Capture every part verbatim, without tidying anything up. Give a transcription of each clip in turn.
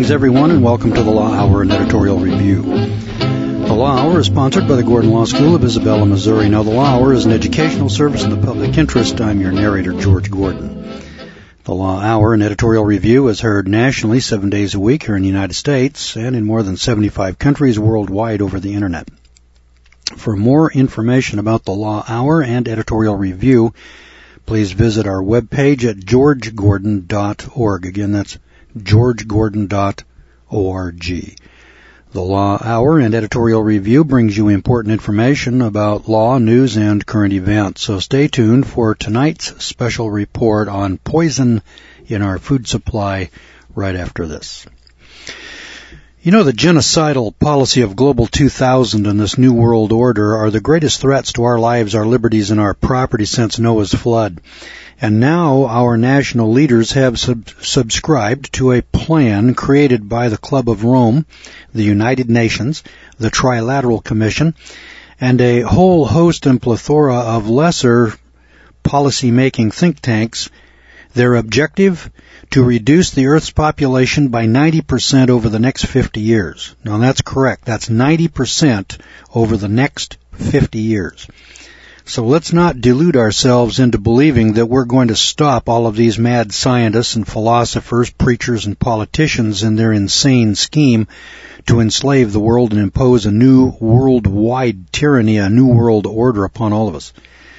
Greetings, everyone, and welcome to the Law Hour and Editorial Review. The Law Hour is sponsored by the Gordon Law School of Isabella, Missouri. Now, the Law Hour is an educational service in the public interest. I'm your narrator, George Gordon. The Law Hour and Editorial Review is heard nationally seven days a week here in the United States and in more than seventy-five countries worldwide over the Internet. For more information about the Law Hour and Editorial Review, please visit our webpage at george gordon dot org. Again, that's george gordon dot org. The Law Hour and Editorial Review brings you important information about law, news, and current events. So stay tuned for tonight's special report on poison in our food supply right after this. You know, the genocidal policy of Global two thousand and this New World Order are the greatest threats to our lives, our liberties, and our property since Noah's flood. And now our national leaders have sub- subscribed to a plan created by the Club of Rome, the United Nations, the Trilateral Commission, and a whole host and plethora of lesser policy-making think tanks. Their objective? To reduce the Earth's population by ninety percent over the next fifty years. Now, that's correct. That's ninety percent over the next fifty years. So let's not delude ourselves into believing that we're going to stop all of these mad scientists and philosophers, preachers, and politicians in their insane scheme to enslave the world and impose a new worldwide tyranny, a new world order upon all of us.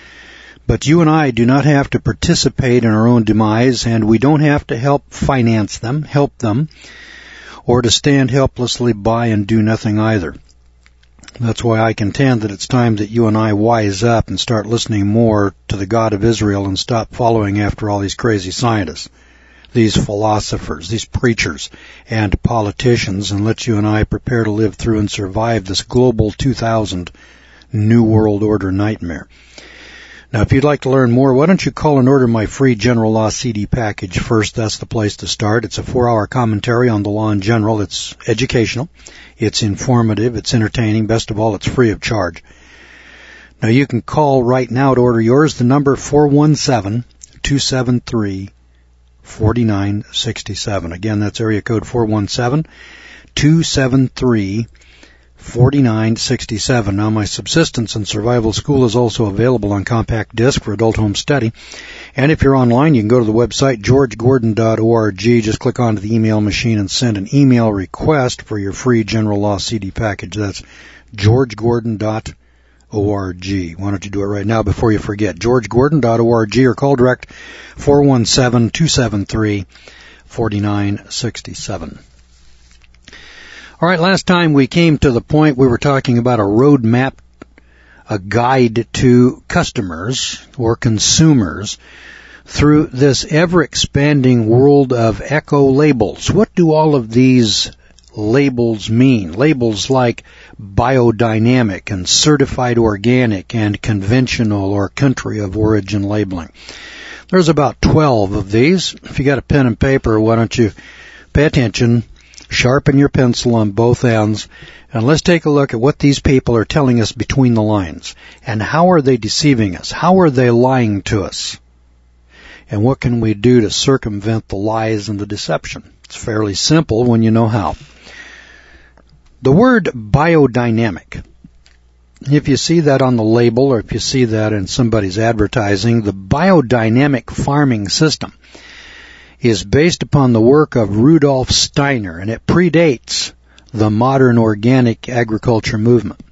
But you and I do not have to participate in our own demise, and we don't have to help finance them, help them, or to stand helplessly by and do nothing either. That's why I contend that it's time that you and I wise up and start listening more to the God of Israel and stop following after all these crazy scientists, these philosophers, these preachers, and politicians, and let you and I prepare to live through and survive this Global two thousand New World Order nightmare. Now, if you'd like to learn more, why don't you call and order my free General Law C D package first? That's the place to start. It's a four-hour commentary on the law in general. It's educational. It's informative. It's entertaining. Best of all, it's free of charge. Now, you can call right now to order yours. The number four one seven, two seven three, four nine six seven. Again, that's area code four one seven, two seven three, four nine six seven. Now, my Subsistence and Survival School is also available on compact disc for adult home study. And if you're online, you can go to the website george gordon dot org. Just click onto the email machine and send an email request for your free General Law C D package. That's george gordon dot org. Why don't you do it right now before you forget? george gordon dot org, or call direct four one seven, two seven three, four nine six seven. All right, last time we came to the point we were talking about a roadmap, a guide to customers or consumers through this ever-expanding world of eco-labels. What do all of these labels mean? Labels like biodynamic and certified organic and conventional or country of origin labeling. There's about twelve of these. If you got a pen and paper, why don't you pay attention, sharpen your pencil on both ends, and let's take a look at what these people are telling us between the lines. And how are they deceiving us? How are they lying to us? And what can we do to circumvent the lies and the deception? It's fairly simple when you know how. The word biodynamic, if you see that on the label or if you see that in somebody's advertising, the biodynamic farming system is based upon the work of Rudolf Steiner, and it predates the modern organic agriculture movement.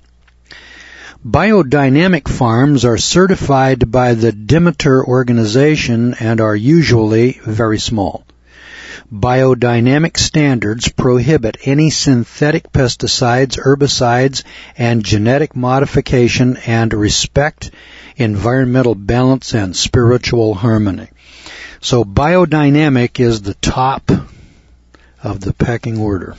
Biodynamic farms are certified by the Demeter organization and are usually very small. Biodynamic standards prohibit any synthetic pesticides, herbicides, and genetic modification and respect environmental balance and spiritual harmony. So biodynamic is the top of the pecking order.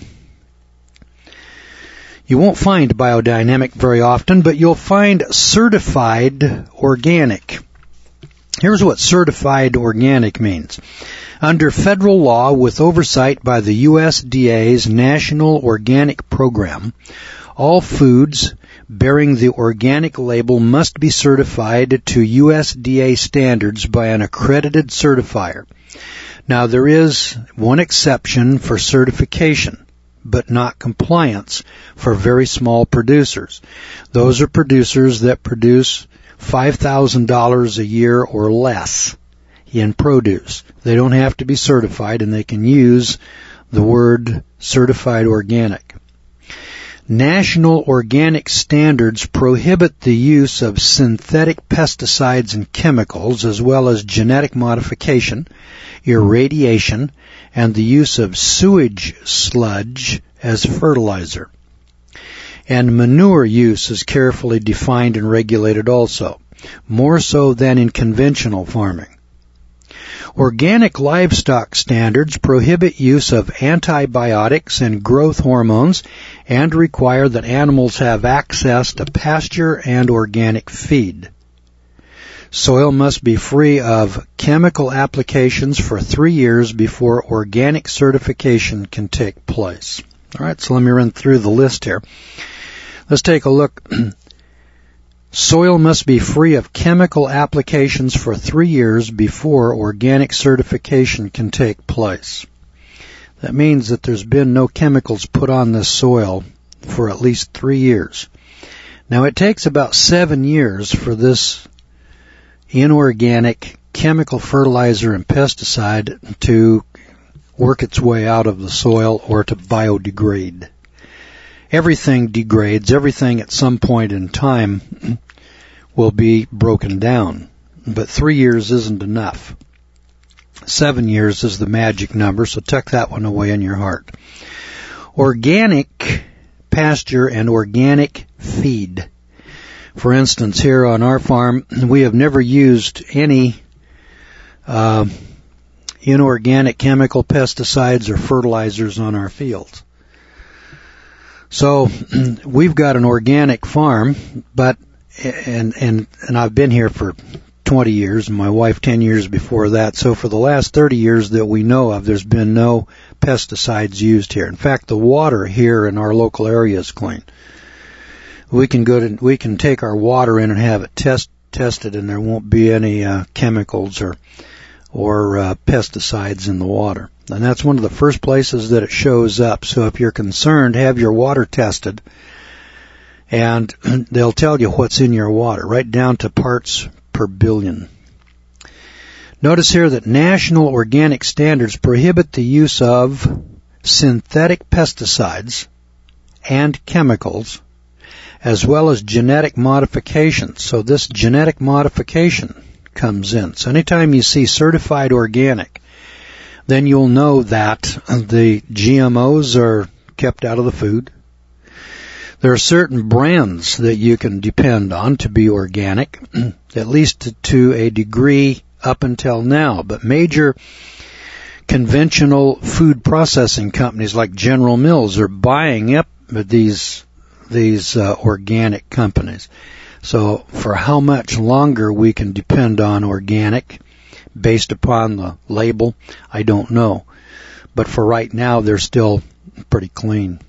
You won't find biodynamic very often, but you'll find certified organic. Here's what certified organic means. Under federal law, with oversight by the U S D A's National Organic Program, all foods bearing the organic label must be certified to U S D A standards by an accredited certifier. Now, there is one exception for certification, but not compliance for very small producers. Those are producers that produce five thousand dollars a year or less in produce. They don't have to be certified, and they can use the word certified organic. National organic standards prohibit the use of synthetic pesticides and chemicals, as well as genetic modification, irradiation, and the use of sewage sludge as fertilizer. And manure use is carefully defined and regulated also, more so than in conventional farming. Organic livestock standards prohibit use of antibiotics and growth hormones and require that animals have access to pasture and organic feed. Soil must be free of chemical applications for three years before organic certification can take place. All right, so let me run through the list here. Let's take a look. Soil must be free of chemical applications for three years before organic certification can take place. That means that there's been no chemicals put on this soil for at least three years. Now, it takes about seven years for this inorganic chemical fertilizer and pesticide to work its way out of the soil or to biodegrade. Everything degrades. Everything at some point in time will be broken down. But three years isn't enough. Seven years is the magic number, so tuck that one away in your heart. Organic pasture and organic feed. For instance, here on our farm, we have never used any uh, inorganic chemical pesticides or fertilizers on our fields. So we've got an organic farm, but and and and I've been here for twenty years, and my wife ten years before that. So for the last thirty years that we know of, there's been no pesticides used here. In fact, the water here in our local area is clean. We can go to we can take our water in and have it test tested, and there won't be any uh, chemicals or or uh, pesticides in the water. And that's one of the first places that it shows up. So if you're concerned, have your water tested, and they'll tell you what's in your water, right down to parts per billion. Notice here that national organic standards prohibit the use of synthetic pesticides and chemicals, as well as genetic modifications. So this genetic modification comes in. So anytime you see certified organic, then you'll know that the G M Os are kept out of the food. There are certain brands that you can depend on to be organic, at least to, to a degree up until now. But major conventional food processing companies like General Mills are buying up these these uh, organic companies. So for how much longer we can depend on organic based upon the label, I don't know. But for right now, they're still pretty clean.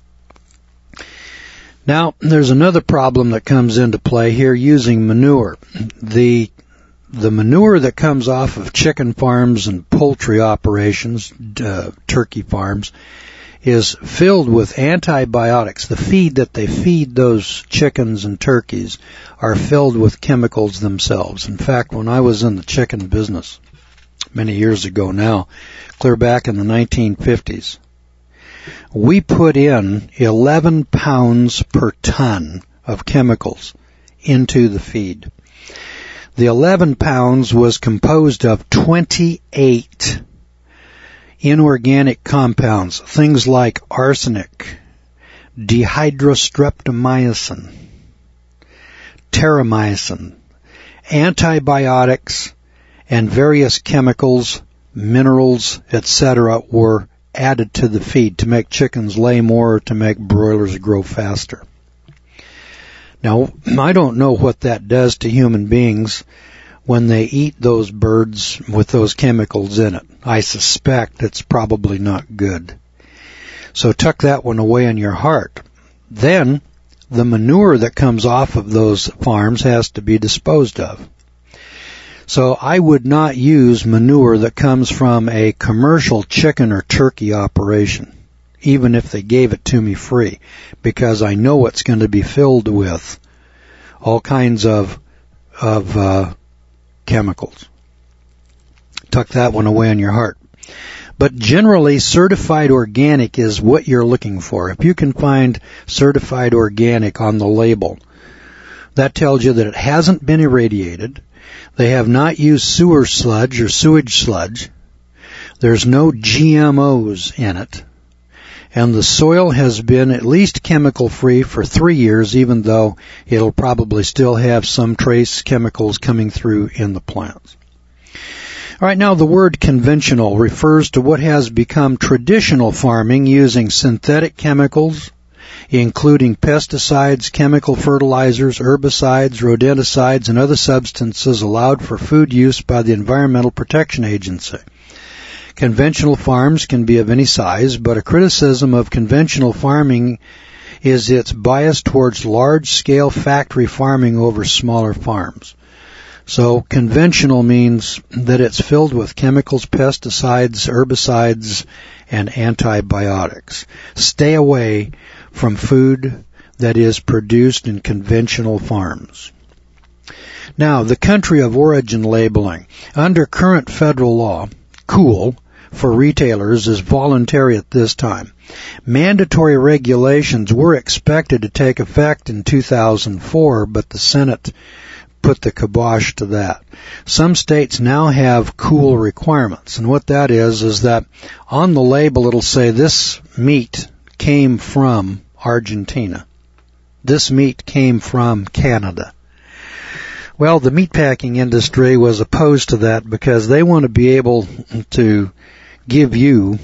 Now, there's another problem that comes into play here using manure. The the manure that comes off of chicken farms and poultry operations, uh, turkey farms, is filled with antibiotics. The feed that they feed those chickens and turkeys are filled with chemicals themselves. In fact, when I was in the chicken business many years ago now, clear back in the nineteen fifties, we put in eleven pounds per ton of chemicals into the feed. The eleven pounds was composed of twenty-eight inorganic compounds, things like arsenic, dihydrostreptomycin, terramycin, antibiotics, and various chemicals, minerals, et cetera were added to the feed to make chickens lay more or to make broilers grow faster. Now, I don't know what that does to human beings when they eat those birds with those chemicals in it. I suspect it's probably not good. So tuck that one away in your heart. Then, the manure that comes off of those farms has to be disposed of. So I would not use manure that comes from a commercial chicken or turkey operation, even if they gave it to me free, because I know it's going to be filled with all kinds of of uh, chemicals. Tuck that one away in your heart. But generally, certified organic is what you're looking for. If you can find certified organic on the label, that tells you that it hasn't been irradiated. They have not used sewer sludge or sewage sludge. There's no G M Os in it. And the soil has been at least chemical-free for three years, even though it'll probably still have some trace chemicals coming through in the plants. All right, now the word conventional refers to what has become traditional farming using synthetic chemicals, including pesticides, chemical fertilizers, herbicides, rodenticides, and other substances allowed for food use by the Environmental Protection Agency. Conventional farms can be of any size, but a criticism of conventional farming is its bias towards large-scale factory farming over smaller farms. So conventional means that it's filled with chemicals, pesticides, herbicides, and antibiotics. Stay away from food that is produced in conventional farms. Now, the country of origin labeling. Under current federal law, COOL, for retailers is voluntary at this time. Mandatory regulations were expected to take effect in two thousand four, but the Senate put the kibosh to that. Some states now have COOL requirements, and what that is is that on the label it'll say this meat came from Argentina. This meat came from Canada. Well, the meatpacking industry was opposed to that because they want to be able to give you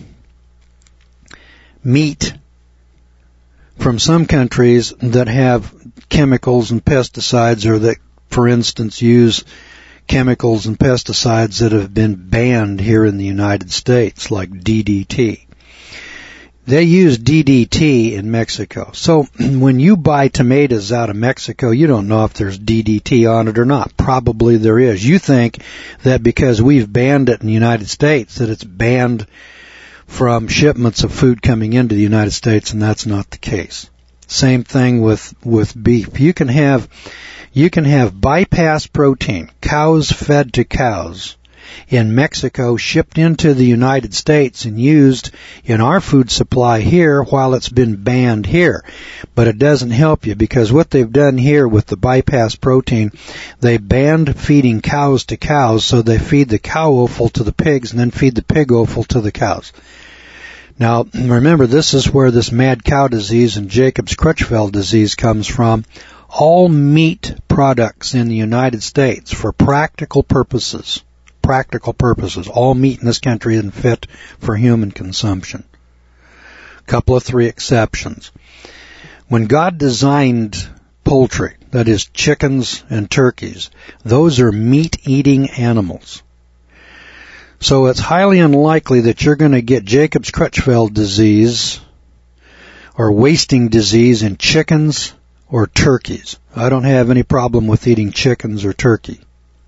meat from some countries that have chemicals and pesticides, or that, for instance, use chemicals and pesticides that have been banned here in the United States, like D D T. They use D D T in Mexico. So when you buy tomatoes out of Mexico, you don't know if there's D D T on it or not. Probably there is. You think that because we've banned it in the United States, that it's banned from shipments of food coming into the United States, and that's not the case. Same thing with, with beef. You can have, you can have bypass protein, cows fed to cows, in Mexico, shipped into the United States and used in our food supply here while it's been banned here. But it doesn't help you, because what they've done here with the bypass protein, they banned feeding cows to cows, so they feed the cow offal to the pigs and then feed the pig offal to the cows. Now, remember, this is where this mad cow disease and Jacob's Crutchfield disease comes from. All meat products in the United States, for practical purposes, practical purposes, all meat in this country isn't fit for human consumption. Couple of three exceptions. When God designed poultry, that is chickens and turkeys, those are meat-eating animals. So it's highly unlikely that you're going to get Jacob's Crutchfield disease or wasting disease in chickens or turkeys. I don't have any problem with eating chickens or turkey.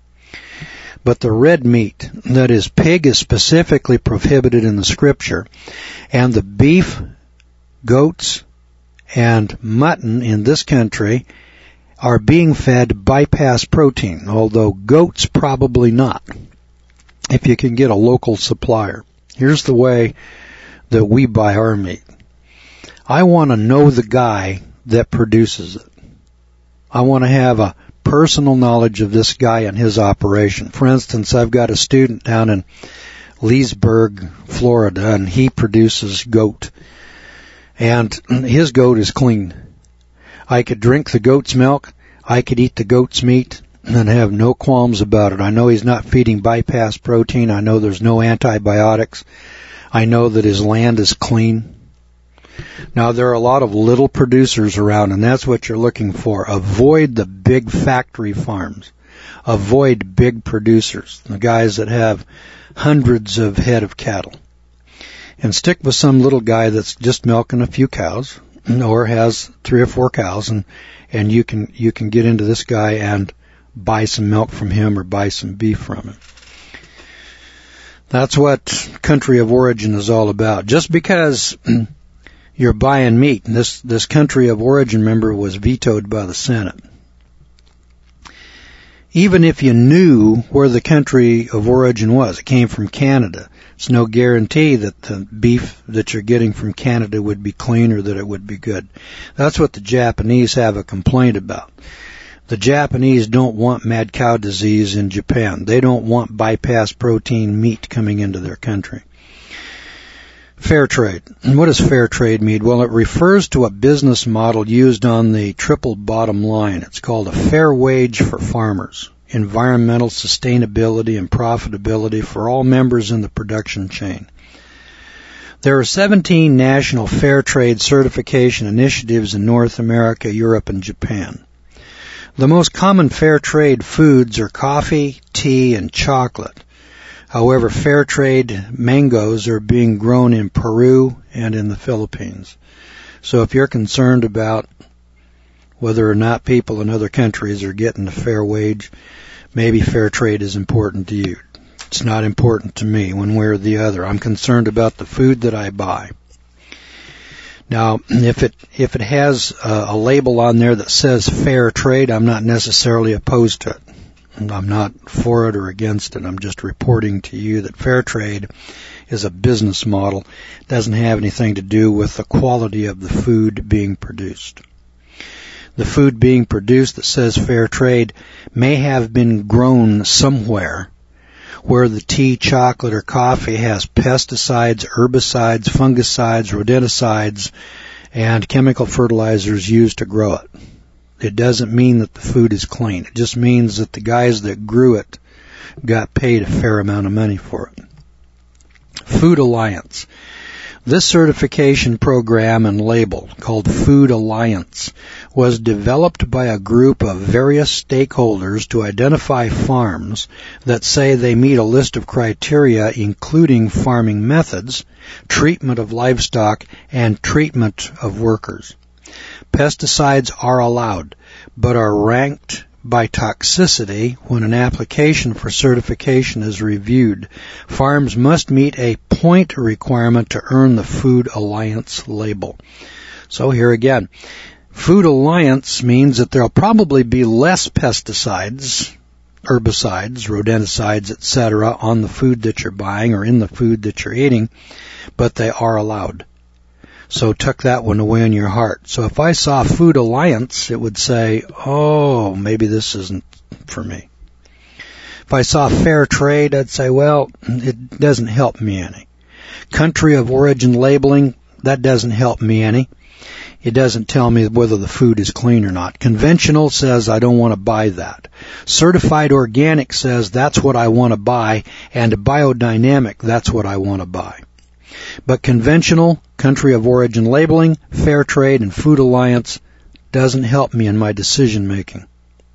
But the red meat, that is pig, is specifically prohibited in the scripture. And the beef, goats, and mutton in this country are being fed bypass protein, although goats probably not, if you can get a local supplier. Here's the way that we buy our meat. I want to know the guy that produces it. I want to have a personal knowledge of this guy and his operation. For instance, I've got a student down in Leesburg, Florida, and he produces goat. And his goat is clean. I could drink the goat's milk. I could eat the goat's meat and have no qualms about it. I know he's not feeding bypass protein. I know there's no antibiotics. I know that his land is clean. Now, there are a lot of little producers around, and that's what you're looking for. Avoid the big factory farms. Avoid big producers, the guys that have hundreds of head of cattle. And stick with some little guy that's just milking a few cows or has three or four cows, and, and you can, you can get into this guy and buy some milk from him or buy some beef from him. That's what country of origin is all about. Just because you're buying meat, and this, this country of origin, member, was vetoed by the Senate. Even if you knew where the country of origin was, it came from Canada, it's no guarantee that the beef that you're getting from Canada would be clean or that it would be good. That's what the Japanese have a complaint about. The Japanese don't want mad cow disease in Japan. They don't want bypass protein meat coming into their country. Fair trade. And what does fair trade mean? Well, it refers to a business model used on the triple bottom line. It's called a fair wage for farmers, environmental sustainability and profitability for all members in the production chain. There are seventeen national fair trade certification initiatives in North America, Europe, and Japan. The most common fair trade foods are coffee, tea, and chocolate. However, fair trade mangoes are being grown in Peru and in the Philippines. So if you're concerned about whether or not people in other countries are getting a fair wage, maybe fair trade is important to you. It's not important to me one way or the other. I'm concerned about the food that I buy. Now, if it if it has a, a label on there that says fair trade, I'm not necessarily opposed to it. I'm not for it or against it. I'm just reporting to you that fair trade is a business model. It doesn't have anything to do with the quality of the food being produced. The food being produced that says fair trade may have been grown somewhere where the tea, chocolate, or coffee has pesticides, herbicides, fungicides, rodenticides, and chemical fertilizers used to grow it. It doesn't mean that the food is clean. It just means that the guys that grew it got paid a fair amount of money for it. Food Alliance. This certification program and label, called Food Alliance, was developed by a group of various stakeholders to identify farms that say they meet a list of criteria including farming methods, treatment of livestock, and treatment of workers. Pesticides are allowed, but are ranked by toxicity when an application for certification is reviewed. Farms must meet a point requirement to earn the Food Alliance label. So here again, Food Alliance means that there'll probably be less pesticides, herbicides, rodenticides, et cetera on the food that you're buying or in the food that you're eating, but they are allowed. So tuck that one away in your heart. So if I saw Food Alliance, it would say, oh, maybe this isn't for me. If I saw fair trade, I'd say, well, it doesn't help me any. Country of origin labeling, that doesn't help me any. It doesn't tell me whether the food is clean or not. Conventional says I don't want to buy that. Certified organic says that's what I want to buy, and biodynamic, that's what I want to buy. But conventional, country of origin labeling, fair trade, and Food Alliance doesn't help me in my decision making.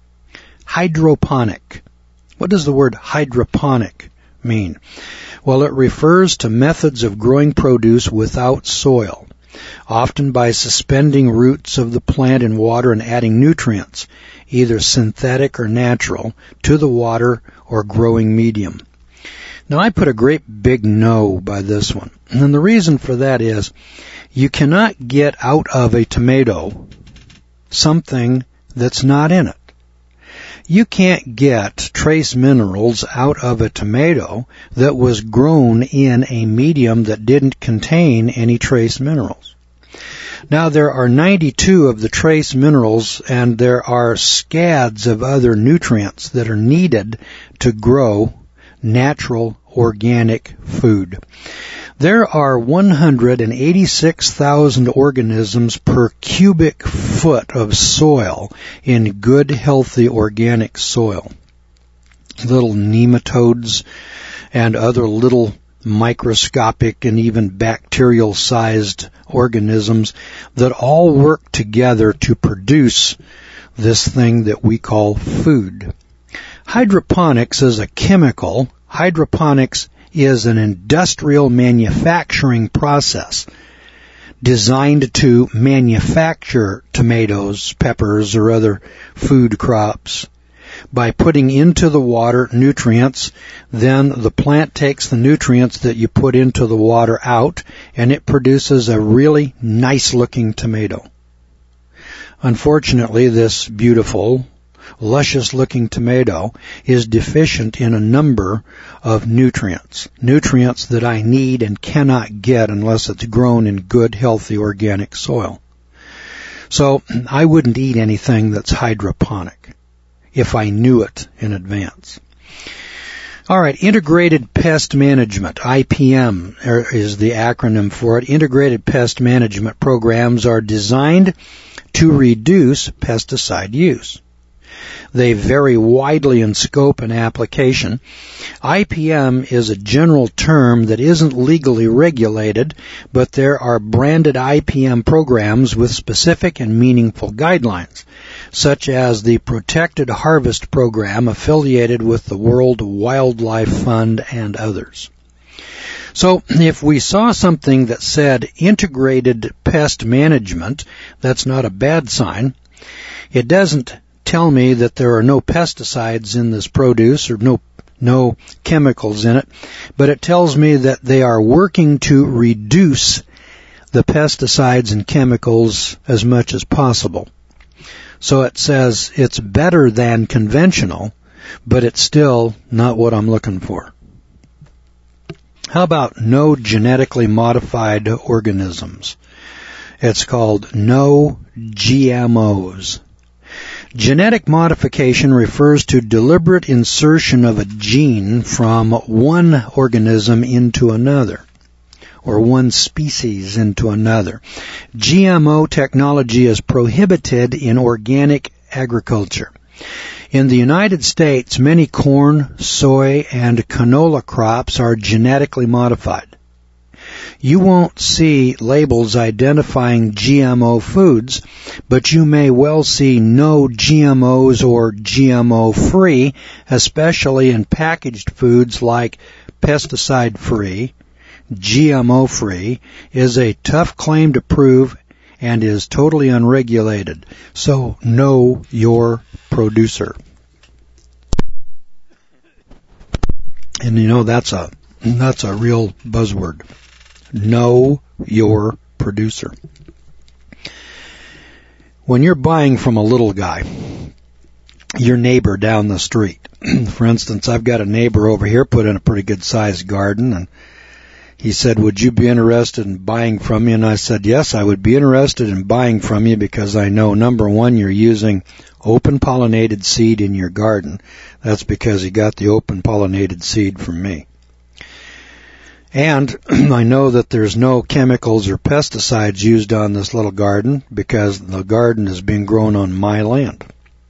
Hydroponic. What does the word hydroponic mean? Well, it refers to methods of growing produce without soil, often by suspending roots of the plant in water and adding nutrients, either synthetic or natural, to the water or growing medium. Now, I put a great big no by this one. And the reason for that is you cannot get out of a tomato something that's not in it. You can't get trace minerals out of a tomato that was grown in a medium that didn't contain any trace minerals. Now, there are ninety-two of the trace minerals, and there are scads of other nutrients that are needed to grow natural organic food. There are one hundred eighty-six thousand organisms per cubic foot of soil in good, healthy organic soil. Little nematodes and other little microscopic and even bacterial-sized organisms that all work together to produce this thing that we call food. Hydroponics is a chemical. Hydroponics is an industrial manufacturing process. designed to manufacture tomatoes, peppers, or other food crops. By putting into the water nutrients, then the plant takes the nutrients that you put into the water out, and it produces a really nice-looking tomato. Unfortunately, this beautiful, luscious-looking tomato is deficient in a number of nutrients, nutrients that I need and cannot get unless it's grown in good, healthy, organic soil. So I wouldn't eat anything that's hydroponic if I knew it in advance. All right, Integrated Pest Management, I P M is the acronym for it. Integrated Pest Management programs are designed to reduce pesticide use. They vary widely in scope and application. I P M is a general term that isn't legally regulated, but there are branded I P M programs with specific and meaningful guidelines, such as the Protected Harvest Program affiliated with the World Wildlife Fund and others. So if we saw something that said integrated pest management, that's not a bad sign. It doesn't tell me that there are no pesticides in this produce or no no chemicals in it, but it tells me that they are working to reduce the pesticides and chemicals as much as possible. So it says it's better than conventional, but it's still not what I'm looking for. How about no genetically modified organisms? It's called no G M Os. Genetic modification refers to deliberate insertion of a gene from one organism into another, or one species into another. G M O technology is prohibited in organic agriculture. In the United States, many corn, soy, and canola crops are genetically modified. You won't see labels identifying G M O foods, but you may well see no G M Os or G M O-free, especially in packaged foods like pesticide-free. G M O-free is a tough claim to prove and is totally unregulated. So know your producer. And you know, that's a that's a real buzzword. Know your producer. When you're buying from a little guy, your neighbor down the street, for instance, I've got a neighbor over here put in a pretty good sized garden, and he said, would you be interested in buying from me? And I said, yes, I would be interested in buying from you because I know, number one, you're using open pollinated seed in your garden. That's because he got the open pollinated seed from me. And I know that there's no chemicals or pesticides used on this little garden because the garden is being grown on my land.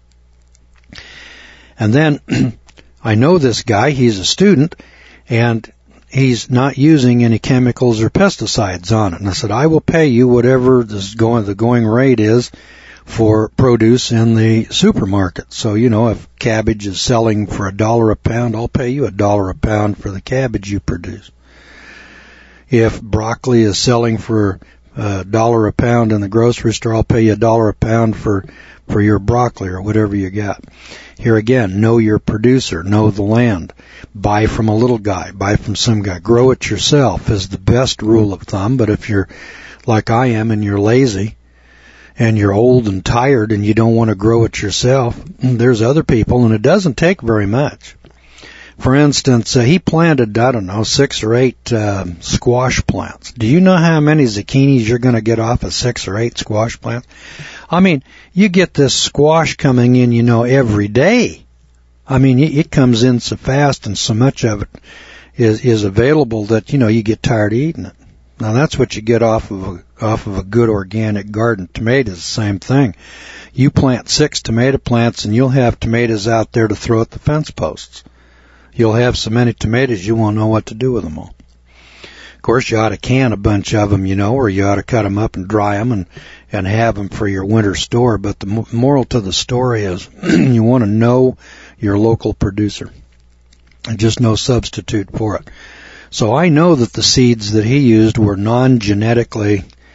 And then I know this guy, he's a student, and he's not using any chemicals or pesticides on it. And I said, I will pay you whatever this going, the going rate is for produce in the supermarket. So, you know, if cabbage is selling for a dollar a pound, I'll pay you a dollar a pound for the cabbage you produce. If broccoli is selling for a dollar a pound in the grocery store, I'll pay you a dollar a pound for, for your broccoli or whatever you got. Here again, know your producer, know the land. Buy from a little guy, buy from some guy. Grow it yourself is the best rule of thumb, but if you're like I am and you're lazy and you're old and tired and you don't want to grow it yourself, there's other people, and it doesn't take very much. For instance, uh, he planted, I don't know, six or eight uh, squash plants. Do you know how many zucchinis you're going to get off of six or eight squash plants? I mean, you get this squash coming in, you know, every day. I mean, it comes in so fast and so much of it is, is available that, you know, you get tired of eating it. Now, that's what you get off of a, off of a good organic garden. Tomatoes, the same thing. You plant six tomato plants and you'll have tomatoes out there to throw at the fence posts. You'll have so many tomatoes you won't know what to do with them all. Of course, you ought to can a bunch of them, you know, or you ought to cut them up and dry them and, and have them for your winter store. But the moral to the story is you want to know your local producer and just no substitute for it. So I know that the seeds that he used were non-genetically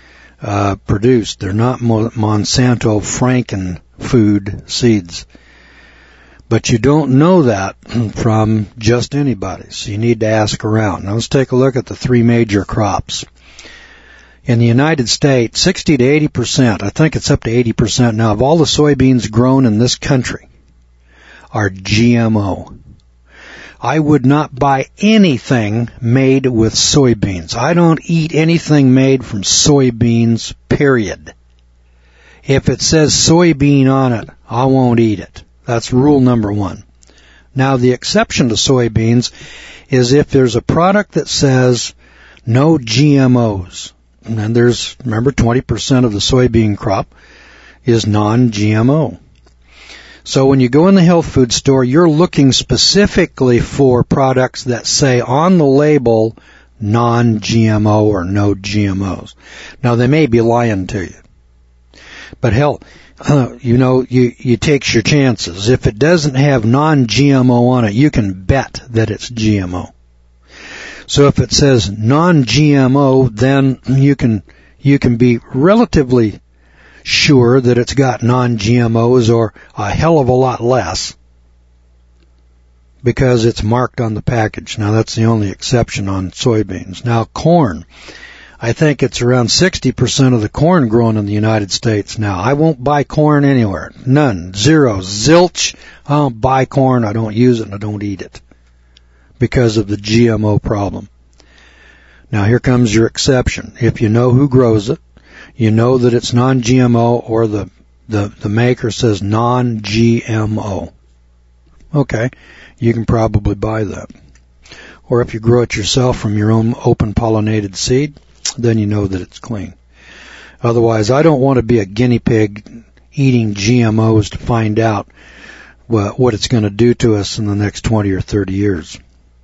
uh, produced. They're not Monsanto Franken food seeds. But you don't know that from just anybody, so you need to ask around. Now let's take a look at the three major crops. In the United States, sixty to eighty percent, I think it's up to eighty percent now, of all the soybeans grown in this country are G M O. I would not buy anything made with soybeans. I don't eat anything made from soybeans, period. If it says soybean on it, I won't eat it. That's rule number one. Now, the exception to soybeans is if there's a product that says no G M Os. And there's, remember, twenty percent of the soybean crop is non-G M O. So when you go in the health food store, you're looking specifically for products that say on the label non-G M O or no G M Os. Now, they may be lying to you. But hell, uh, you know, you, you take your chances. If it doesn't have non-G M O on it, you can bet that it's G M O. So if it says non-G M O, then you can, you can be relatively sure that it's got non-G M Os or a hell of a lot less because it's marked on the package. Now, that's the only exception on soybeans. Now, corn. I think it's around sixty percent of the corn grown in the United States now. I won't buy corn anywhere. None. Zero. Zilch. I don't buy corn. I don't use it and I don't eat it because of the G M O problem. Now, here comes your exception. If you know who grows it, you know that it's non-G M O or the, the, the maker says non-G M O. Okay, you can probably buy that. Or if you grow it yourself from your own open pollinated seed, then you know that it's clean. Otherwise, I don't want to be a guinea pig eating G M Os to find out what, what it's going to do to us in the next twenty or thirty years.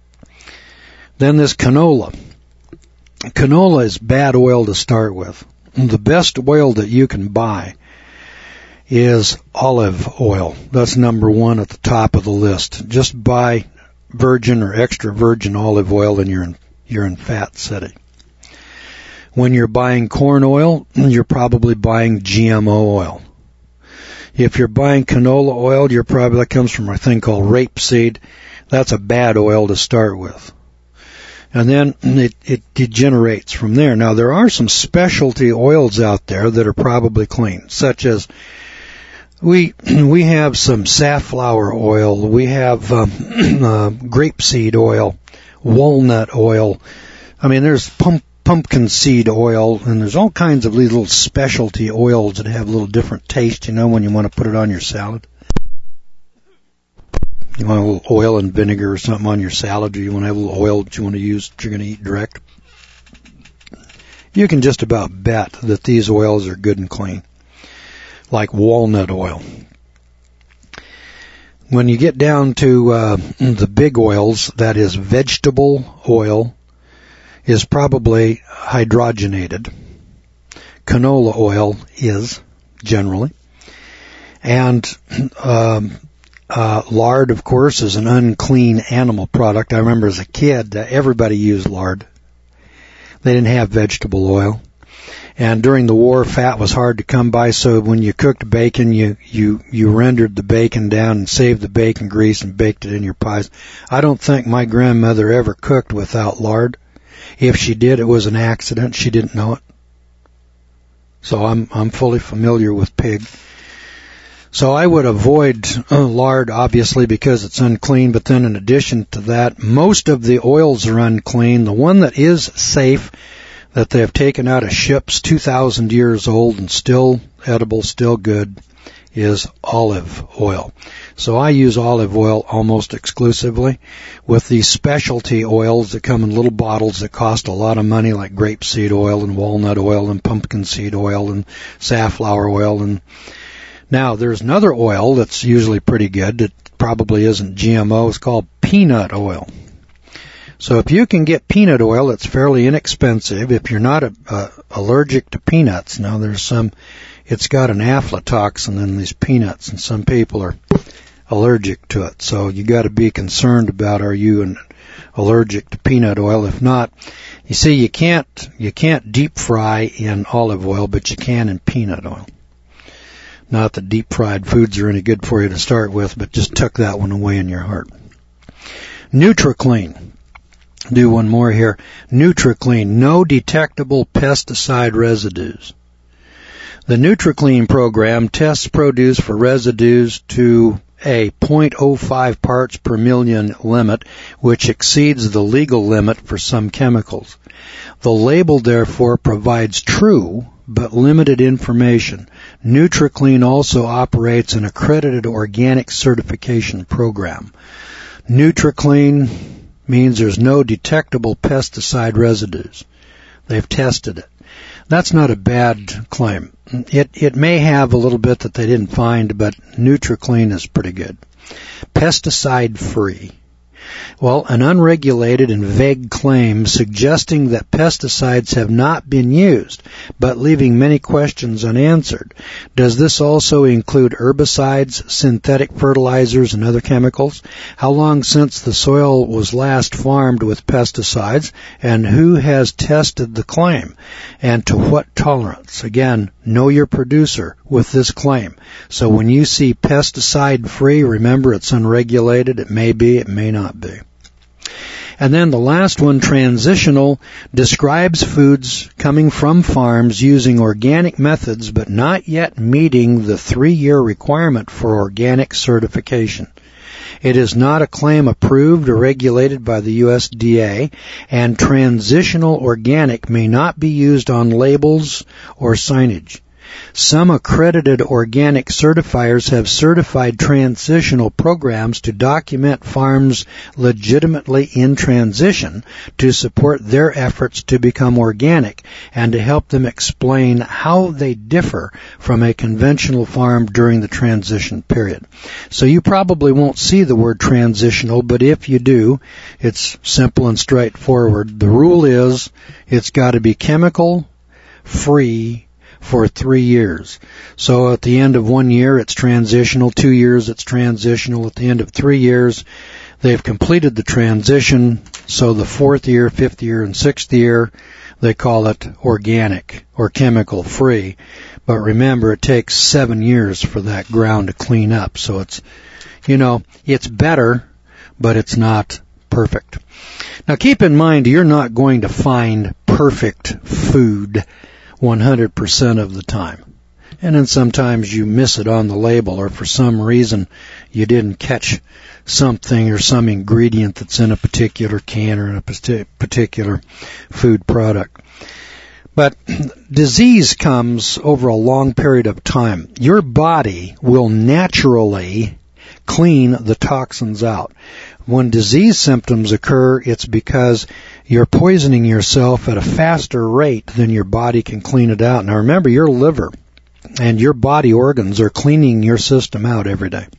Then this canola. Canola is bad oil to start with. The best oil that you can buy is olive oil. That's number one at the top of the list. Just buy virgin or extra virgin olive oil and you're in, you're in fat city. When you're buying corn oil, you're probably buying G M O oil. If you're buying canola oil, you're probably, that comes from a thing called rapeseed. That's a bad oil to start with. And then it, it degenerates from there. Now, there are some specialty oils out there that are probably clean, such as we we have some safflower oil, we have um, uh, grapeseed oil, walnut oil. I mean, there's pump, pumpkin seed oil, and there's all kinds of little specialty oils that have a little different taste, you know, when you want to put it on your salad. You want a little oil and vinegar or something on your salad, or you want to have a little oil that you want to use that you're going to eat direct. You can just about bet that these oils are good and clean, like walnut oil. When you get down to uh, the big oils, that is vegetable oil, is probably hydrogenated. Canola oil is, generally. And um Uh, lard, of course, is an unclean animal product. I remember as a kid, uh, everybody used lard. They didn't have vegetable oil. And during the war, fat was hard to come by, so when you cooked bacon, you, you, you rendered the bacon down and saved the bacon grease and baked it in your pies. I don't think my grandmother ever cooked without lard. If she did, it was an accident. She didn't know it. So I'm, I'm fully familiar with pig. So I would avoid uh, lard, obviously, because it's unclean, but then in addition to that, most of the oils are unclean. The one that is safe, that they have taken out of ships, two thousand years old and still edible, still good, is olive oil. So I use olive oil almost exclusively. With these specialty oils that come in little bottles that cost a lot of money, like grapeseed oil and walnut oil and pumpkin seed oil and safflower oil. And now, there's another oil that's usually pretty good. It probably isn't G M O. It's called peanut oil. So if you can get peanut oil, it's fairly inexpensive. If you're not a, a, allergic to peanuts, now there's some, it's got an aflatoxin in these peanuts, and some people are allergic to it. So you got to be concerned about, are you an, allergic to peanut oil. If not, you see, you can't, you can't deep fry in olive oil, but you can in peanut oil. Not that deep fried foods are any good for you to start with, but just tuck that one away in your heart. NutriClean. Do one more here. NutriClean. No detectable pesticide residues. The NutriClean program tests produce for residues to a zero point zero five parts per million limit, which exceeds the legal limit for some chemicals. The label, therefore, provides true but limited information. NutriClean also operates an accredited organic certification program. NutriClean means there's no detectable pesticide residues. They've tested it. That's not a bad claim. It it may have a little bit that they didn't find, but NutriClean is pretty good. Pesticide-free. Well, an unregulated and vague claim suggesting that pesticides have not been used, but leaving many questions unanswered. Does this also include herbicides, synthetic fertilizers, and other chemicals? How long since the soil was last farmed with pesticides, and who has tested the claim, and to what tolerance? Again, know your producer with this claim. So when you see pesticide-free, remember it's unregulated. It may be, it may not be. And then the last one, transitional, describes foods coming from farms using organic methods but not yet meeting the three-year requirement for organic certification. It is not a claim approved or regulated by the U S D A, and transitional organic may not be used on labels or signage. Some accredited organic certifiers have certified transitional programs to document farms legitimately in transition to support their efforts to become organic and to help them explain how they differ from a conventional farm during the transition period. So you probably won't see the word transitional, but if you do, it's simple and straightforward. The rule is it's got to be chemical free for three years. So at the end of one year, it's transitional. Two years, it's transitional. At the end of three years, they've completed the transition. So the fourth year, fifth year, and sixth year, they call it organic or chemical free. But remember, it takes seven years for that ground to clean up. So it's, you know, it's better, but it's not perfect. Now keep in mind, you're not going to find perfect food one hundred percent of the time. And then sometimes you miss it on the label, or for some reason you didn't catch something or some ingredient that's in a particular can or in a particular food product. But disease comes over a long period of time. Your body will naturally clean the toxins out. When disease symptoms occur, it's because you're poisoning yourself at a faster rate than your body can clean it out. Now remember, your liver and your body organs are cleaning your system out every day.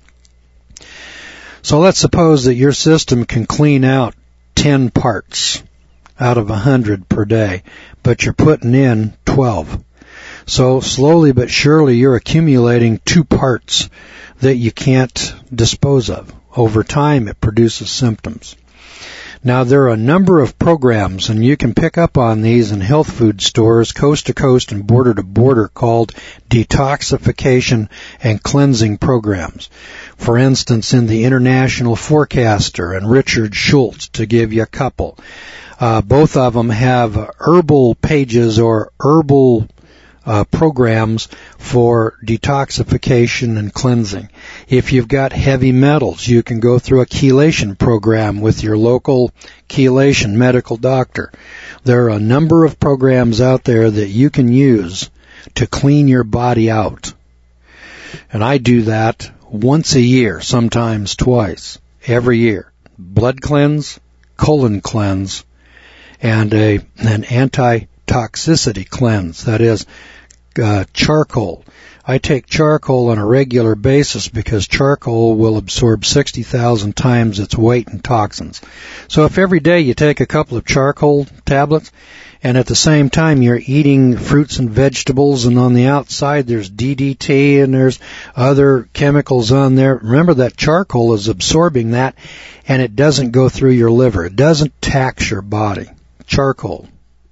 So let's suppose that your system can clean out ten parts out of one hundred per day, but you're putting in twelve. So slowly but surely you're accumulating two parts that you can't dispose of. Over time, it produces symptoms. Now, there are a number of programs, and you can pick up on these in health food stores, coast to coast and border to border, called detoxification and cleansing programs. For instance, in the International Forecaster and Richard Schultz, to give you a couple. Uh, both of them have herbal pages or herbal Uh, programs for detoxification and cleansing. If you've got heavy metals, you can go through a chelation program with your local chelation medical doctor. There are a number of programs out there that you can use to clean your body out. And I do that once a year, sometimes twice, every year. Blood cleanse, colon cleanse, and a an anti-toxicity cleanse. That is, uh, charcoal. I take charcoal on a regular basis because charcoal will absorb sixty thousand times its weight in toxins. So if every day you take a couple of charcoal tablets, and at the same time you're eating fruits and vegetables, and on the outside there's D D T and there's other chemicals on there, remember that charcoal is absorbing that, and it doesn't go through your liver. It doesn't tax your body. Charcoal.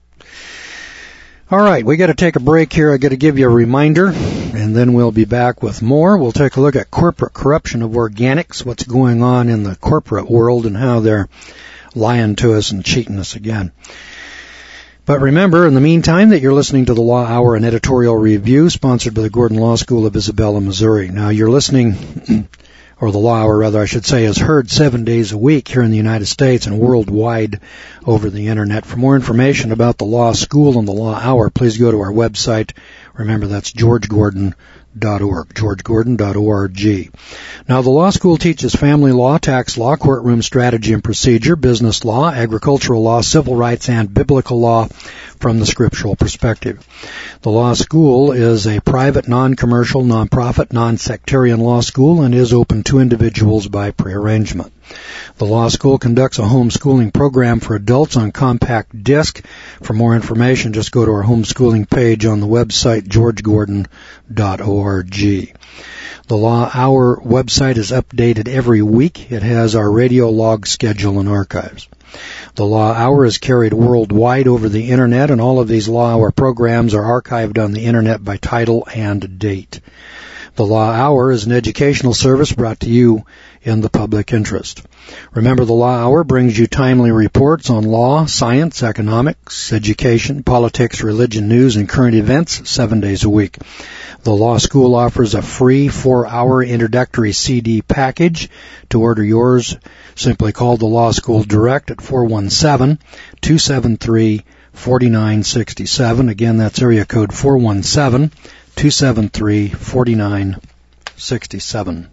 All right, we got to take a break here. I got to give you a reminder, and then we'll be back with more. We'll take a look at corporate corruption of organics, what's going on in the corporate world, and how they're lying to us and cheating us again. But remember, in the meantime, that you're listening to the Law Hour, an editorial review sponsored by the Gordon Law School of Isabella, Missouri. Now, you're listening, or the Law Hour, rather, I should say, is heard seven days a week here in the United States and worldwide over the Internet. For more information about the Law School and the Law Hour, please go to our website. Remember, that's george gordon dot org, george gordon dot org. Now, the law school teaches family law, tax law, courtroom strategy and procedure, business law, agricultural law, civil rights, and biblical law from the scriptural perspective. The law school is a private, non-commercial, non-profit, non-sectarian law school and is open to individuals by prearrangement. The law school conducts a homeschooling program for adults on compact disc. For more information, just go to our homeschooling page on the website, george gordon dot org. The Law Hour website is updated every week. It has our radio log schedule and archives. The Law Hour is carried worldwide over the Internet, and all of these Law Hour programs are archived on the Internet by title and date. The Law Hour is an educational service brought to you in the public interest. Remember, the Law Hour brings you timely reports on law, science, economics, education, politics, religion, news, and current events seven days a week. The Law School offers a free four-hour introductory C D package. To order yours, simply call the Law School direct at four one seven, two seven three, four nine six seven. Again, that's area code four one seven, two seven three, four nine six seven.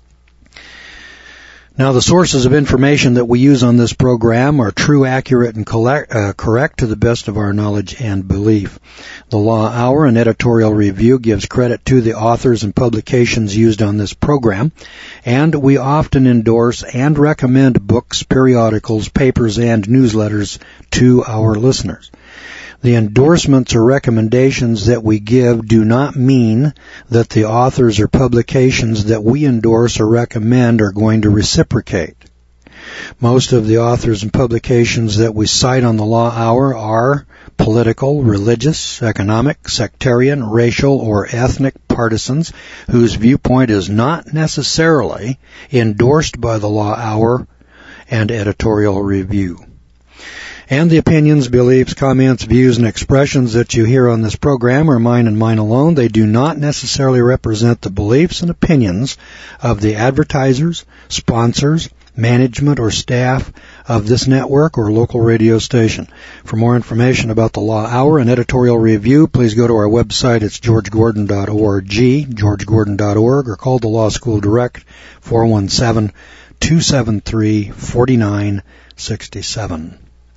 Now, the sources of information that we use on this program are true, accurate, and collect, uh, correct to the best of our knowledge and belief. The Law Hour, an editorial review, gives credit to the authors and publications used on this program, and we often endorse and recommend books, periodicals, papers, and newsletters to our listeners. The endorsements or recommendations that we give do not mean that the authors or publications that we endorse or recommend are going to reciprocate. Most of the authors and publications that we cite on the Law Hour are political, religious, economic, sectarian, racial, or ethnic partisans whose viewpoint is not necessarily endorsed by the Law Hour and editorial review. And the opinions, beliefs, comments, views, and expressions that you hear on this program are mine and mine alone. They do not necessarily represent the beliefs and opinions of the advertisers, sponsors, management, or staff of this network or local radio station. For more information about the Law Hour and editorial review, please go to our website. It's george gordon dot org, george gordon dot org, or call the Law School direct, four one seven, two seven three, four nine six seven.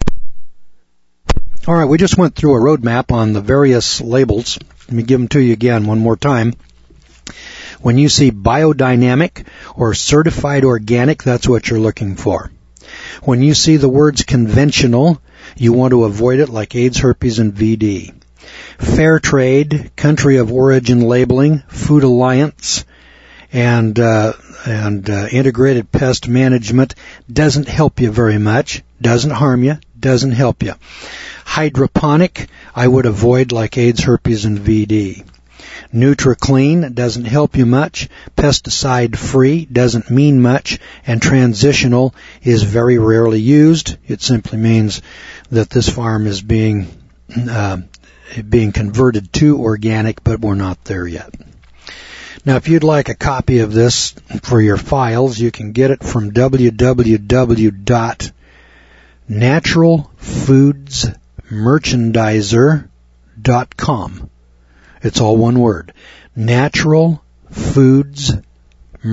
All right, we just went through a roadmap on the various labels. Let me give them to you again one more time. When you see biodynamic or certified organic, that's what you're looking for. When you see the words conventional, you want to avoid it, like AIDS, herpes, and V D. Fair trade, country of origin labeling, Food Alliance, and uh, and uh, integrated pest management doesn't help you very much, doesn't harm you, doesn't help you. Hydroponic, I would avoid, like AIDS, herpes, and V D. NutriClean doesn't help you much. Pesticide-free doesn't mean much. And transitional is very rarely used. It simply means that this farm is being uh, being converted to organic, but we're not there yet. Now, if you'd like a copy of this for your files, you can get it from w w w dot natural foods merchandiser dot com. It's all one word. natural foods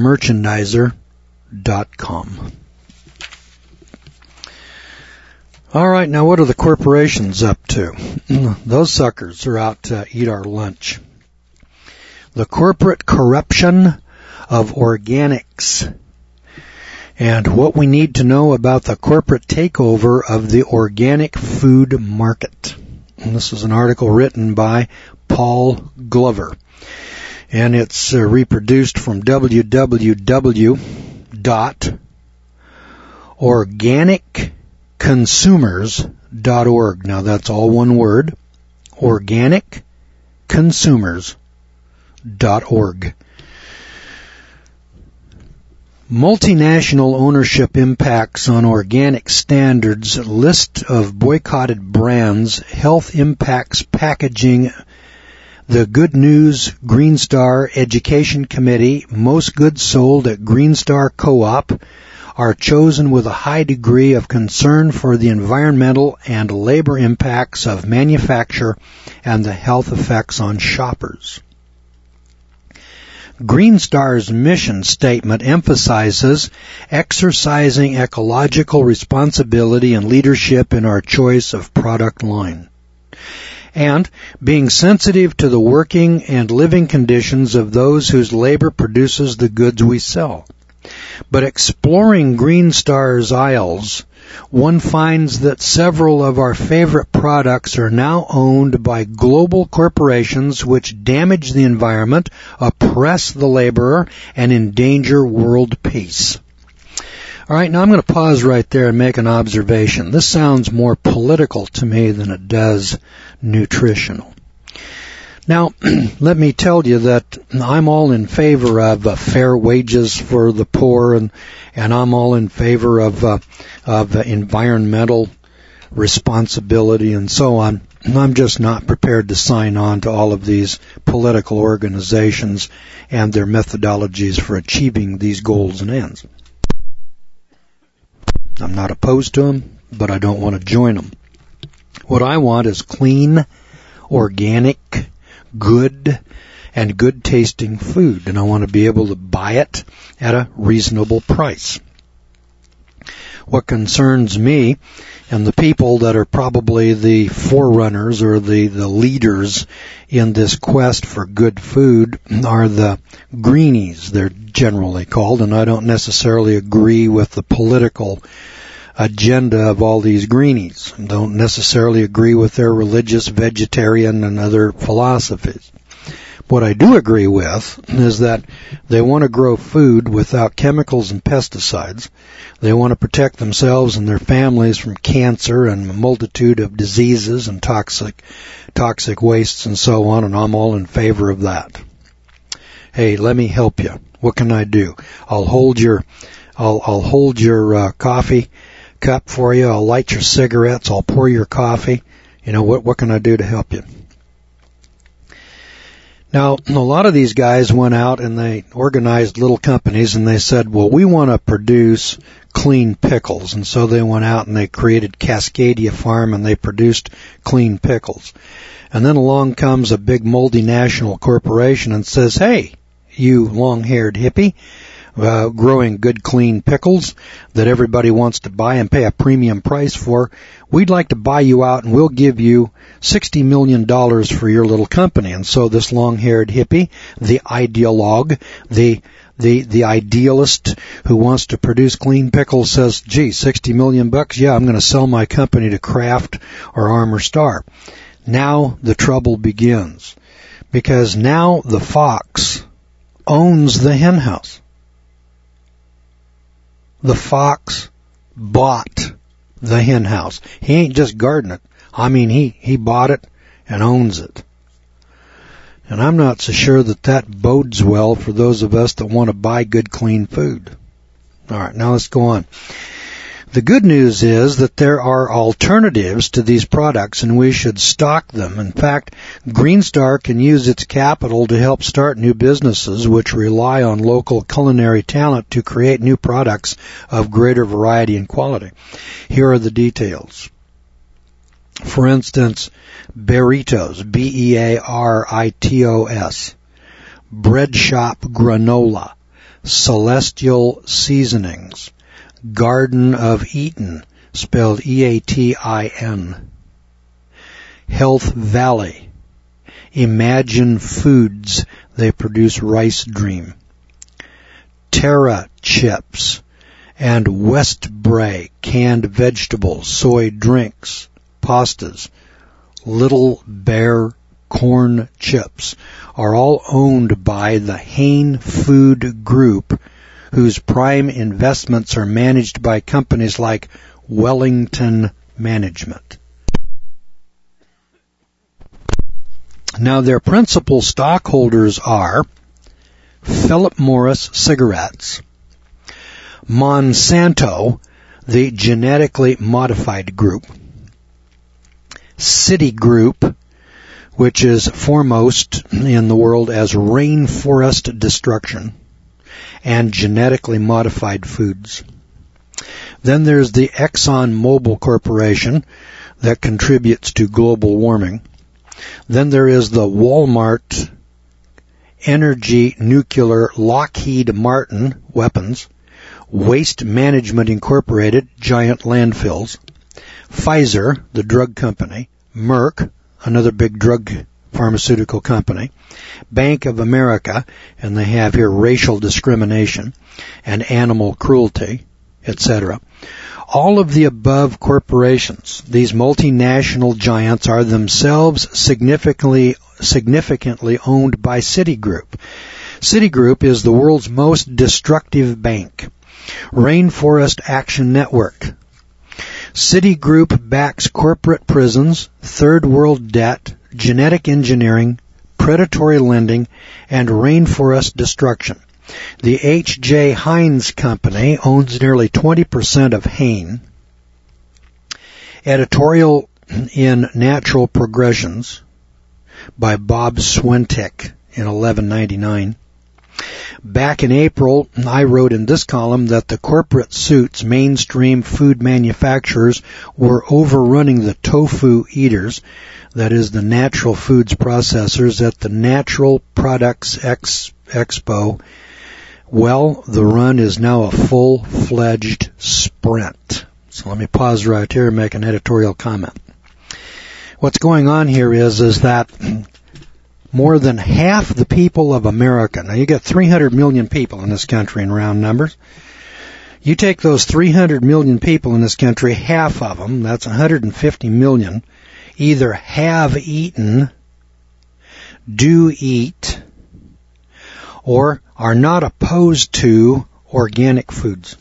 merchandiser dot com. All right, now what are the corporations up to? Those suckers are out to eat our lunch. The corporate corruption of organics. And what we need to know about the corporate takeover of the organic food market. And this is an article written by Paul Glover. And it's uh, reproduced from w w w dot organic consumers dot org. Now that's all one word, organic consumers dot org. Multinational ownership impacts on organic standards, list of boycotted brands, health impacts packaging, the Good News Green Star Education Committee, most goods sold at Green Star Co-op are chosen with a high degree of concern for the environmental and labor impacts of manufacture and the health effects on shoppers. Green Star's mission statement emphasizes exercising ecological responsibility and leadership in our choice of product line, and being sensitive to the working and living conditions of those whose labor produces the goods we sell. But exploring Green Star's aisles, one finds that several of our favorite products are now owned by global corporations which damage the environment, oppress the laborer, and endanger world peace. All right, now I'm going to pause right there and make an observation. This sounds more political to me than it does nutritional. Now, let me tell you that I'm all in favor of uh, fair wages for the poor, and and I'm all in favor of uh, of uh, environmental responsibility and so on. And I'm just not prepared to sign on to all of these political organizations and their methodologies for achieving these goals and ends. I'm not opposed to them, but I don't want to join them. What I want is clean, organic, good and good tasting food, and I want to be able to buy it at a reasonable price. What concerns me and the people that are probably the forerunners or the, the leaders in this quest for good food are the greenies, they're generally called, and I don't necessarily agree with the political agenda of all these greenies. I don't necessarily agree with their religious, vegetarian, and other philosophies. What I do agree with is that they want to grow food without chemicals and pesticides. They want to protect themselves and their families from cancer and a multitude of diseases and toxic, toxic wastes and so on, and I'm all in favor of that. Hey, let me help you. What can I do? I'll hold your, I'll, I'll hold your uh, coffee cup for you. I'll light your cigarettes. I'll pour your coffee. You know, what, what can I do to help you? Now, a lot of these guys went out and they organized little companies and they said, well, we want to produce clean pickles. And so they went out and they created Cascadia Farm and they produced clean pickles. And then along comes a big multinational corporation and says, hey, you long-haired hippie, Uh, growing good, clean pickles that everybody wants to buy and pay a premium price for, we'd like to buy you out and we'll give you sixty million dollars for your little company. And so this long-haired hippie, the ideologue, the the the idealist who wants to produce clean pickles says, gee, sixty million bucks, yeah, I'm going to sell my company to Kraft or Armour Star. Now the trouble begins, because now the fox owns the hen house. The fox bought the hen house. He ain't just guarding it. I mean, he, he bought it and owns it. And I'm not so sure that that bodes well for those of us that want to buy good, clean food. All right, now let's go on. The good news is that there are alternatives to these products and we should stock them. In fact, Green Star can use its capital to help start new businesses which rely on local culinary talent to create new products of greater variety and quality. Here are the details. For instance, Barritos, B E A R I T O S, Bread Shop Granola, Celestial Seasonings, Garden of Eaton, spelled E A T I N. Health Valley. Imagine Foods, they produce Rice Dream. Terra Chips and Westbray canned vegetables, soy drinks, pastas. Little Bear corn chips are all owned by the Hain Food Group, whose prime investments are managed by companies like Wellington Management. Now, their principal stockholders are Philip Morris Cigarettes, Monsanto, the genetically modified group, Citigroup, which is foremost in the world as rainforest destruction, and genetically modified foods. Then there's the ExxonMobil Corporation that contributes to global warming. Then there is the Walmart Energy Nuclear Lockheed Martin Weapons, Waste Management Incorporated, giant landfills, Pfizer, the drug company, Merck, another big drug pharmaceutical company, Bank of America, and they have here racial discrimination and animal cruelty, et cetera. All of the above corporations, these multinational giants, are themselves significantly significantly owned by Citigroup. Citigroup is the world's most destructive bank. Rainforest Action Network. Citigroup backs corporate prisons, third world debt, genetic engineering, predatory lending, and rainforest destruction. The H J. Heinz Company owns nearly twenty percent of Hain. Editorial in Natural Progressions by Bob Swentek in eleven ninety-nine. Back in April, I wrote in this column that the corporate suits mainstream food manufacturers were overrunning the tofu eaters, that is the natural foods processors, at the Natural Products Ex- Expo. Well, the run is now a full-fledged sprint. So let me pause right here and make an editorial comment. What's going on here is, is that more than half the people of America, now you got three hundred million people in this country in round numbers. You take those three hundred million people in this country, half of them, that's one hundred fifty million, either have eaten, do eat, or are not opposed to organic foods.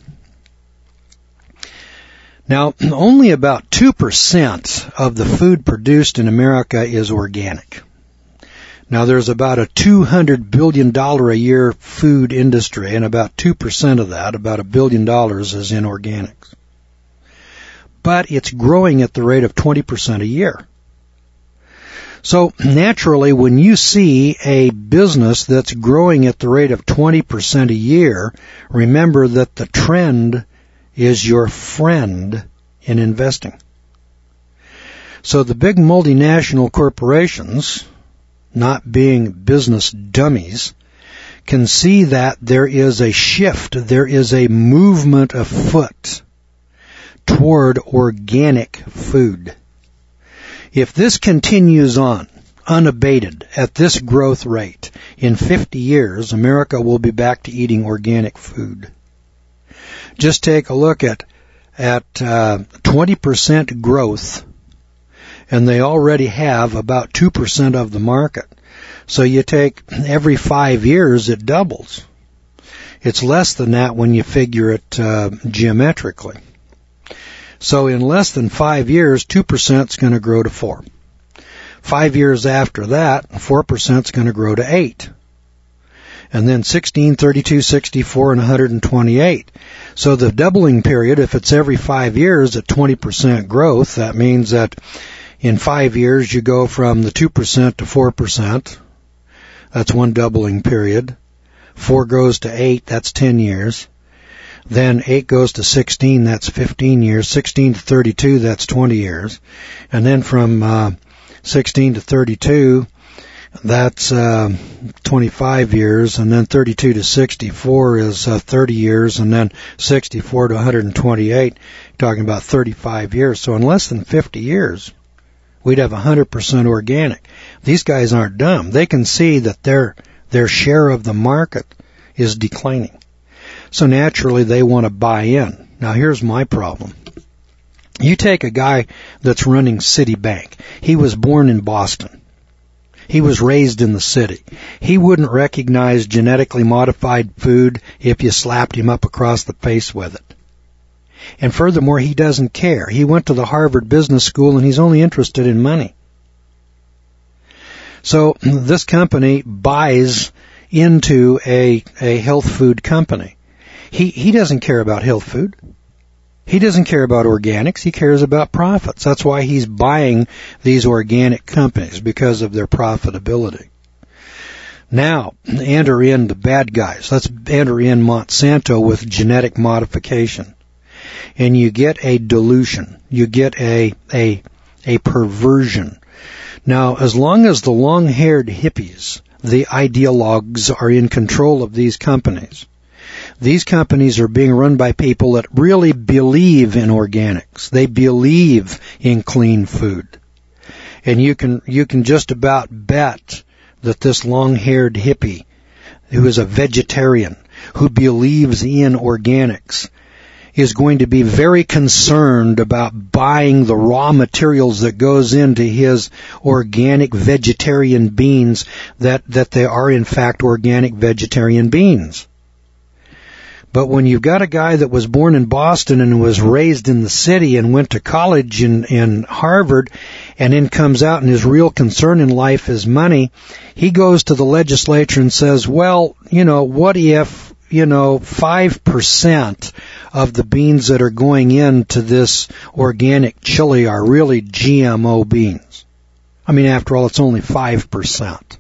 Now, only about two percent of the food produced in America is organic. Now, there's about a two hundred billion dollars a year food industry, and about two percent of that, about a billion dollars, is in organics. But it's growing at the rate of twenty percent a year. So, naturally, when you see a business that's growing at the rate of twenty percent a year, remember that the trend is your friend in investing. So the big multinational corporations, not being business dummies, can see that there is a shift, there is a movement afoot toward organic food. If this continues on, unabated, at this growth rate, in fifty years, America will be back to eating organic food. Just take a look at at uh, twenty percent growth, and they already have about two percent of the market. So you take every five years, it doubles. It's less than that when you figure it uh, geometrically. So in less than five years, two percent is going to grow to four. Five years after that, four percent is going to grow to eight. And then sixteen, thirty-two, sixty-four, and one hundred twenty-eight. So the doubling period, if it's every five years at twenty percent growth, that means that in five years you go from the two percent to four percent. That's one doubling period. Four goes to eight, that's ten years. Then eight goes to sixteen, that's fifteen years. sixteen to thirty-two, that's twenty years. And then from uh, sixteen to thirty-two, That's uh, twenty-five years, and then thirty-two to sixty-four is uh, thirty years, and then sixty-four to one hundred twenty-eight, talking about thirty-five years. So in less than fifty years, we'd have one hundred percent organic. These guys aren't dumb. They can see that their their share of the market is declining. So naturally, they want to buy in. Now, here's my problem. You take a guy that's running Citibank. He was born in Boston. He was raised in the city. He wouldn't recognize genetically modified food if you slapped him up across the face with it. And furthermore, he doesn't care. He went to the Harvard Business School, and he's only interested in money. So this company buys into a, a health food company. He, he doesn't care about health food. He doesn't care about organics. He cares about profits. That's why he's buying these organic companies, because of their profitability. Now, enter in the bad guys. Let's enter in Monsanto with genetic modification. And you get a dilution. You get a, a, a perversion. Now, as long as the long-haired hippies, the ideologues, are in control of these companies, these companies are being run by people that really believe in organics. They believe in clean food. And you can, you can just about bet that this long-haired hippie, who is a vegetarian, who believes in organics, is going to be very concerned about buying the raw materials that goes into his organic vegetarian beans, that, that they are in fact organic vegetarian beans. But when you've got a guy that was born in Boston and was raised in the city and went to college in, in Harvard, and then comes out and his real concern in life is money, he goes to the legislature and says, well, you know, what if, you know, five percent of the beans that are going into this organic chili are really G M O beans? I mean, after all, it's only five percent.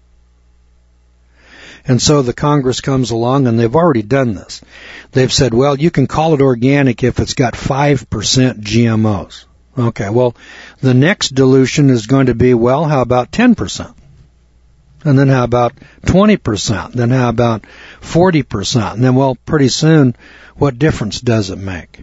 And so the Congress comes along, and they've already done this. They've said, well, you can call it organic if it's got five percent G M Os. Okay, well, the next dilution is going to be, well, how about ten percent? And then how about twenty percent? Then how about forty percent? And then, well, pretty soon, what difference does it make?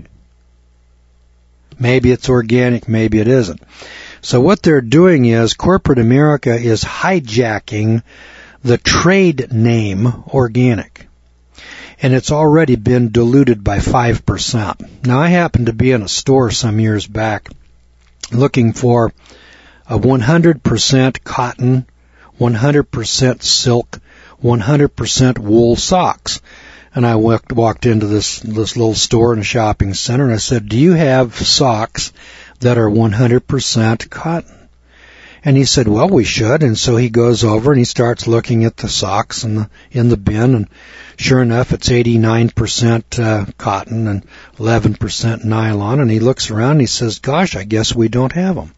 Maybe it's organic, maybe it isn't. So what they're doing is, corporate America is hijacking the trade name organic. And it's already been diluted by five percent. Now, I happened to be in a store some years back looking for a one hundred percent cotton, one hundred percent silk, one hundred percent wool socks. And I walked, walked into this, this little store in a shopping center, and I said, do you have socks that are one hundred percent cotton? And he said, well, we should. And so he goes over and he starts looking at the socks in the, in the bin. And sure enough, it's eighty-nine percent uh, cotton and eleven percent nylon. And he looks around and he says, gosh, I guess we don't have them.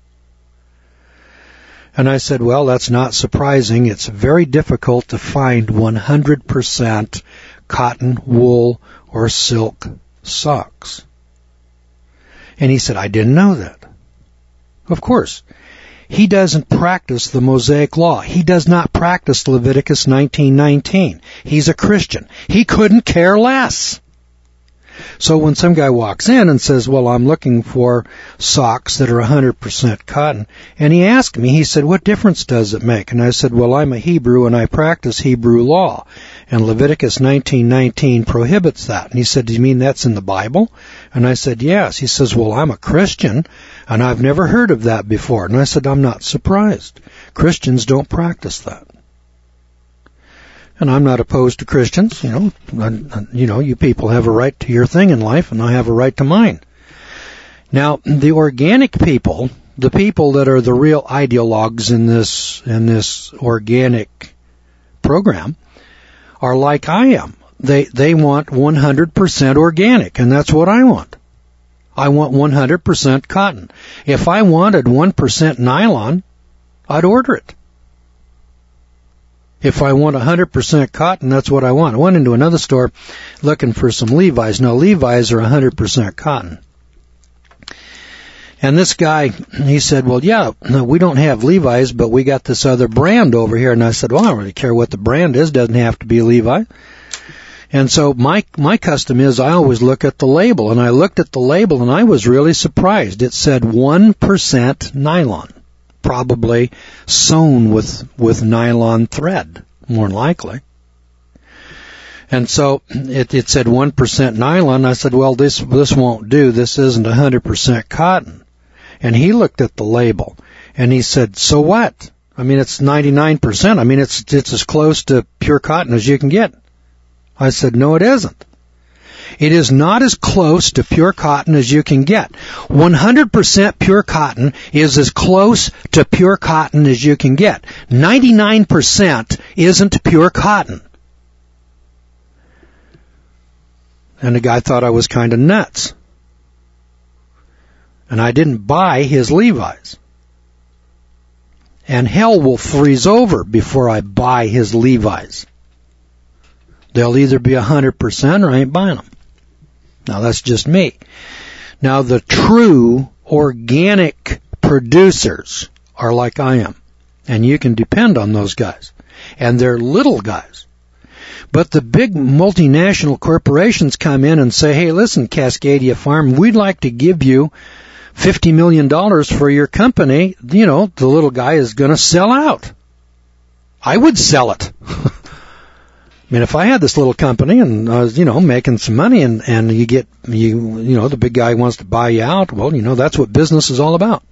And I said, well, that's not surprising. It's very difficult to find one hundred percent cotton, wool, or silk socks. And he said, I didn't know that. Of course. He doesn't practice the Mosaic Law. He does not practice Leviticus nineteen nineteen. He's a Christian. He couldn't care less. So when some guy walks in and says, well, I'm looking for socks that are one hundred percent cotton, and he asked me, he said, what difference does it make? And I said, well, I'm a Hebrew and I practice Hebrew law, and Leviticus nineteen nineteen prohibits that. And he said, do you mean that's in the Bible? And I said, yes. He says, well, I'm a Christian, and I've never heard of that before. And I said, I'm not surprised. Christians don't practice that. And I'm not opposed to Christians. You know, you know, you people have a right to your thing in life, and I have a right to mine. Now, the organic people, the people that are the real ideologues in this in this organic program, are like I am. They they want one hundred percent organic, and that's what I want. I want one hundred percent cotton. If I wanted one percent nylon, I'd order it. If I want one hundred percent cotton, that's what I want. I went into another store looking for some Levi's. Now, Levi's are one hundred percent cotton. And this guy, he said, well, yeah, no, we don't have Levi's, but we got this other brand over here. And I said, well, I don't really care what the brand is. Doesn't have to be Levi. And so my my custom is I always look at the label. And I looked at the label, and I was really surprised. It said one percent nylon, probably sewn with, with nylon thread, more than likely. And so it, it said one percent nylon. I said, well, this this won't do. This isn't one hundred percent cotton. And he looked at the label, and he said, so what? I mean, it's ninety-nine percent. I mean, it's it's as close to pure cotton as you can get. I said, no, it isn't. It is not as close to pure cotton as you can get. one hundred percent pure cotton is as close to pure cotton as you can get. ninety-nine percent isn't pure cotton. And the guy thought I was kind of nuts. And I didn't buy his Levi's. And hell will freeze over before I buy his Levi's. They'll either be one hundred percent or I ain't buying them. Now, that's just me. Now, the true organic producers are like I am. And you can depend on those guys. And they're little guys. But the big multinational corporations come in and say, hey, listen, Cascadia Farm, we'd like to give you fifty million dollars for your company. You know, the little guy is going to sell out. I would sell it. I mean, if I had this little company and I was, you know, making some money and, and you get, you, you know, the big guy wants to buy you out, well, you know, that's what business is all about.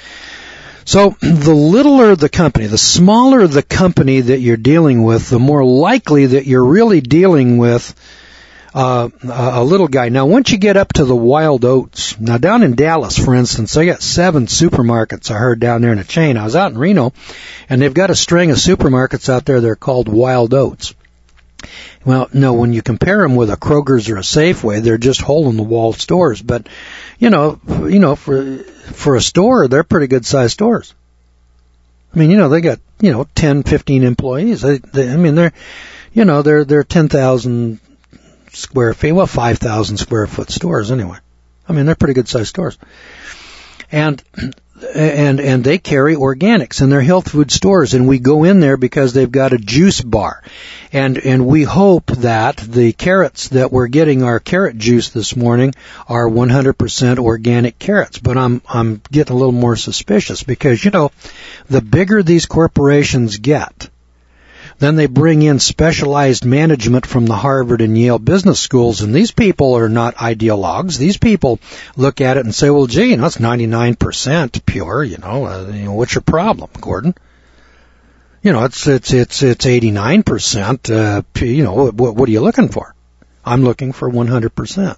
So the littler the company, the smaller the company that you're dealing with, the more likely that you're really dealing with uh, a little guy. Now, once you get up to the Wild Oats, now down in Dallas, for instance, they got seven supermarkets, I heard, down there in a chain. I was out in Reno, and they've got a string of supermarkets out there. They're called Wild Oats. Well, no, when you compare them with a Kroger's or a Safeway, they're just hole-in-the-wall stores. But, you know, you know, for for a store, they're pretty good-sized stores. I mean, you know, they got, you know, ten, fifteen employees. They, they, I mean, they're, you know, they're they're ten thousand square feet, well, five thousand square foot stores anyway. I mean, they're pretty good-sized stores. And and and they carry organics in their health food stores, and we go in there because they've got a juice bar, and and we hope that the carrots that we're getting, our carrot juice this morning, are one hundred percent organic carrots. But I'm I'm getting a little more suspicious because, you know, the bigger these corporations get, then they bring in specialized management from the Harvard and Yale business schools, and these people are not ideologues. These people look at it and say, well, gee, you know, it's ninety-nine percent pure, you know, uh, you know, what's your problem, Gordon? You know, it's it's it's it's eighty-nine percent, uh, you know, what, what are you looking for? I'm looking for one hundred percent.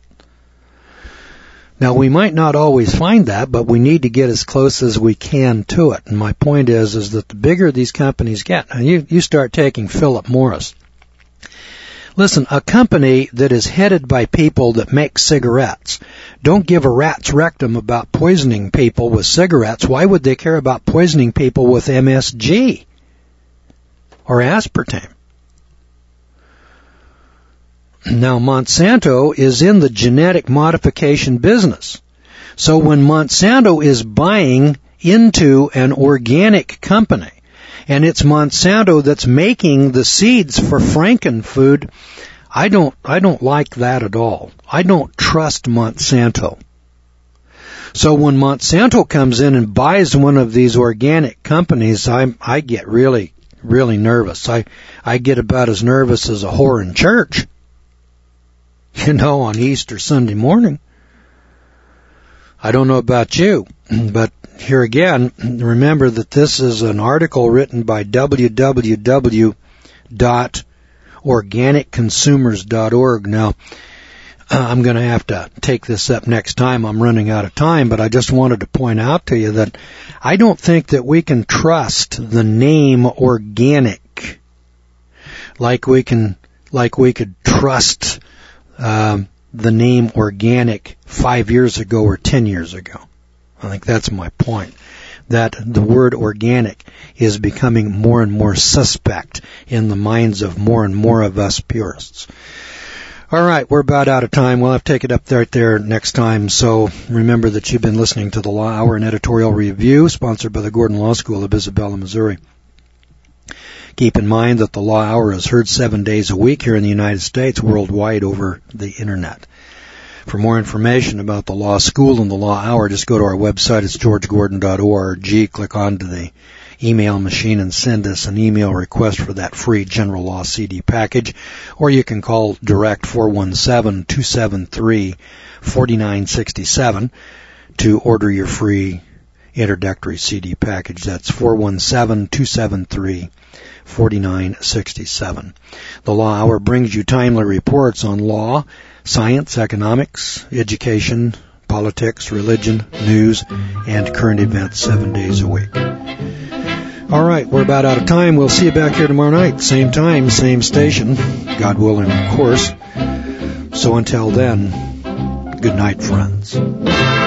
Now, we might not always find that, but we need to get as close as we can to it. And my point is, is that the bigger these companies get, and you, you start taking Philip Morris. Listen, a company that is headed by people that make cigarettes don't give a rat's rectum about poisoning people with cigarettes. Why would they care about poisoning people with M S G or aspartame? Now, Monsanto is in the genetic modification business. So when Monsanto is buying into an organic company, and it's Monsanto that's making the seeds for Frankenfood, I don't, I don't like that at all. I don't trust Monsanto. So when Monsanto comes in and buys one of these organic companies, I, I get really, really nervous. I, I get about as nervous as a whore in church. You know, on Easter Sunday morning. I don't know about you, but here again, remember that this is an article written by w w w dot organic consumers dot org. Now, uh, I'm going to have to take this up next time. I'm running out of time, but I just wanted to point out to you that I don't think that we can trust the name organic like we can, like we could trust Um, the name organic five years ago or ten years ago. I think that's my point, that the word organic is becoming more and more suspect in the minds of more and more of us purists. All right, we're about out of time. We'll have to take it up right there next time. So remember that you've been listening to the Law Hour and Editorial Review, sponsored by the Gordon Law School of Isabella, Missouri. Keep in mind that the Law Hour is heard seven days a week here in the United States, worldwide over the Internet. For more information about the Law School and the Law Hour, just go to our website. It's george gordon dot org. Click onto the email machine and send us an email request for that free General Law C D package. Or you can call direct four one seven, two seven three, four nine six seven to order your free introductory C D package. That's four one seven, two seven three, four nine six seven. The Law Hour brings you timely reports on law, science, economics, education, politics, religion, news, and current events seven days a week. All right, we're about out of time. We'll see you back here tomorrow night. Same time, same station. God willing, of course. So until then, good night, friends.